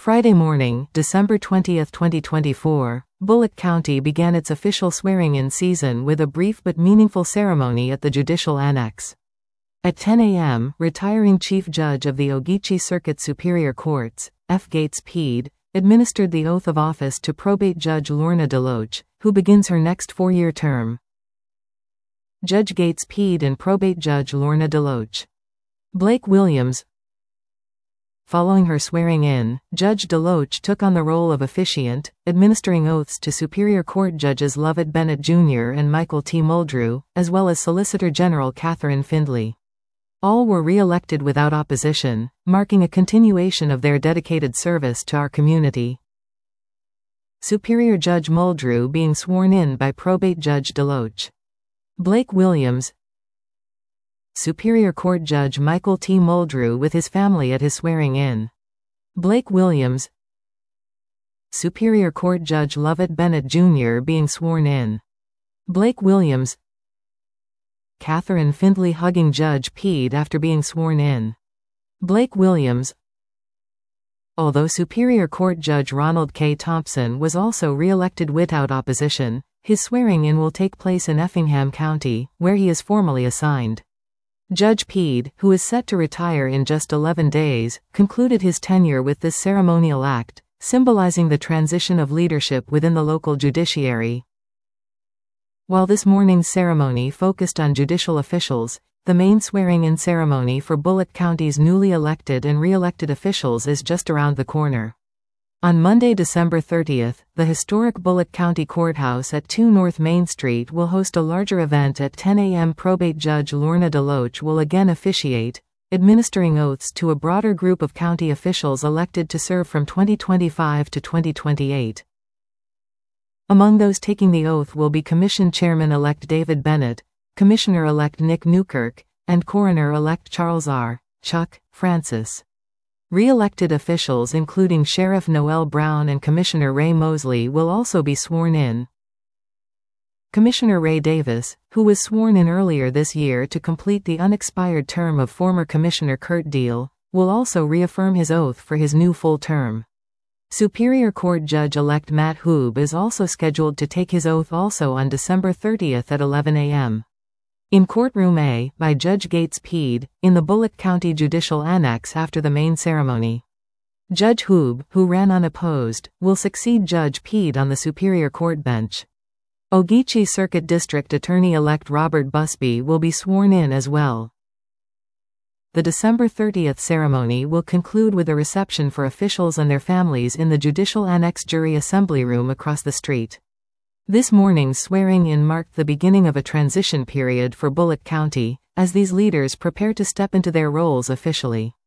Friday morning, December 20, 2024, Bullock County began its official swearing-in season with a brief but meaningful ceremony at the Judicial Annex. At 10 a.m., retiring Chief Judge of the Ogeechee Circuit Superior Courts, F. Gates Pede, administered the oath of office to Probate Judge Lorna DeLoach, who begins her next 4-year term. Judge Gates Pede and Probate Judge Lorna DeLoach. Blake Williams. Following her swearing-in, Judge DeLoach took on the role of officiant, administering oaths to Superior Court Judges Lovett Bennett Jr. and Michael T. Muldrew, as well as Solicitor General Catherine Findley. All were re-elected without opposition, marking a continuation of their dedicated service to our community. Superior Judge Muldrew being sworn in by Probate Judge DeLoach. Blake Williams. Superior Court Judge Michael T. Muldrew with his family at his swearing-in. Blake Williams. Superior Court Judge Lovett Bennett Jr. being sworn in. Blake Williams. Catherine Findley hugging Judge Pede after being sworn in. Blake Williams. Although Superior Court Judge Ronald K. Thompson was also re-elected without opposition, his swearing-in will take place in Effingham County, where he is formally assigned. Judge Pede, who is set to retire in just 11 days, concluded his tenure with this ceremonial act, symbolizing the transition of leadership within the local judiciary. While this morning's ceremony focused on judicial officials, the main swearing-in ceremony for Bullock County's newly elected and re-elected officials is just around the corner. On Monday, December 30th, the historic Bullock County Courthouse at 2 North Main Street will host a larger event at 10 a.m. Probate Judge Lorna DeLoach will again officiate, administering oaths to a broader group of county officials elected to serve from 2025 to 2028. Among those taking the oath will be Commission Chairman-elect David Bennett, Commissioner-elect Nick Newkirk, and Coroner-elect Charles R. Chuck Francis. Re-elected officials including Sheriff Noel Brown and Commissioner Ray Mosley will also be sworn in. Commissioner Ray Davis, who was sworn in earlier this year to complete the unexpired term of former Commissioner Kurt Deal, will also reaffirm his oath for his new full term. Superior Court Judge-elect Matt Hoob is also scheduled to take his oath also on December 30th at 11 a.m. in Courtroom A, by Judge Gates Pede, in the Bullock County Judicial Annex after the main ceremony. Judge Hoob, who ran unopposed, will succeed Judge Pede on the Superior Court bench. Ogeechee Circuit District Attorney-elect Robert Busby will be sworn in as well. The December 30th ceremony will conclude with a reception for officials and their families in the Judicial Annex Jury Assembly Room across the street. This morning's swearing-in marked the beginning of a transition period for Bullock County, as these leaders prepare to step into their roles officially.